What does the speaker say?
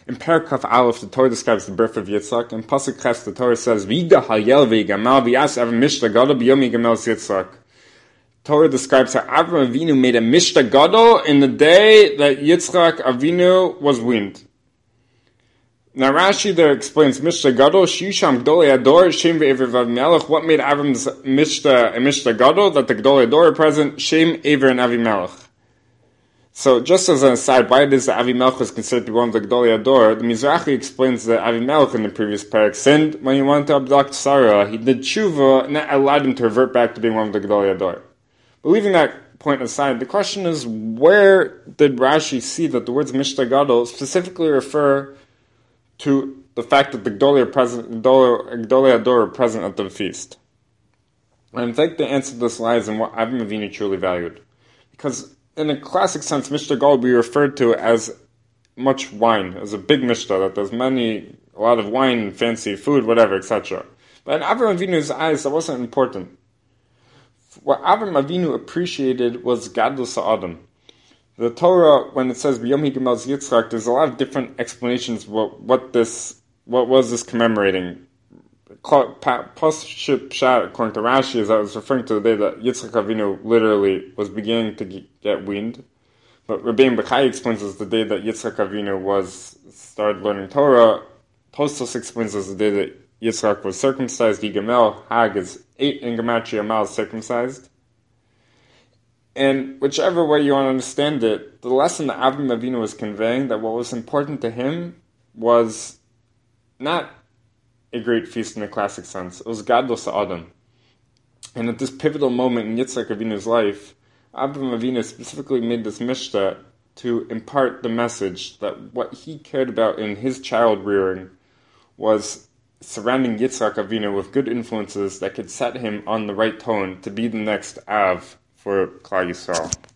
In Parakaf Aleph, the Torah describes the birth of Yitzchak. In Pasuk Ches, the Torah says, V'yiga hayel v'yigamal v'yas Avram mishta gadol b'yom yigamel Yitzchak. Torah describes how Avram Avinu made a mishta gadol in the day that Yitzchak Avinu was weaned. Now Rashi there explains Mishta Gadol, Shisham Gdolei Ador, Shem ve'Ever Avimelech. What made Avram's Mishta a Mishta Gadol? That the Gdolei Ador are present, Shem, Ever, and Avimelech. So just as an aside, why it is that Avimelech was considered to be one of the Gdolei Ador, the Mizrahi explains that Avimelech in the previous parak sinned when he wanted to abduct Sarah. He did tshuva, and that allowed him to revert back to being one of the Gdolei Ador. But leaving that point aside, the question is, where did Rashi see that the words Mishta Gadol specifically refer to the fact that the Gdolei Ador are present at the feast? And I think the answer to this lies in what Avram Avinu truly valued. Because in a classic sense, Mishta Gadol will be referred to as much wine, as a big Mishta, that there's a lot of wine, fancy food, whatever, etc. But in Avram Avinu's eyes, that wasn't important. What Avram Avinu appreciated was Gadlus Ha'adam. The Torah, when it says B'yom Yigamel Yitzchak, there's a lot of different explanations what was this commemorating. Post-Ship Pshat, according to Rashi, is that it was referring to the day that Yitzchak Avinu literally was beginning to get weaned. But Rabbeinu Bechai explains as the day that Yitzchak Avinu started learning Torah. Tosfos explains as the day that Yitzchak was circumcised. Yigamel, Hag is 8 in Gematria, Mal is circumcised. And whichever way you want to understand it, the lesson that Avram Avinu was conveying, that what was important to him was not a great feast in the classic sense. It was Gadlus Ha'adam. And at this pivotal moment in Yitzchak Avinu's life, Avram Avinu specifically made this mishta to impart the message that what he cared about in his child rearing was surrounding Yitzchak Avinu with good influences that could set him on the right tone to be the next Av for Klal Yisrael.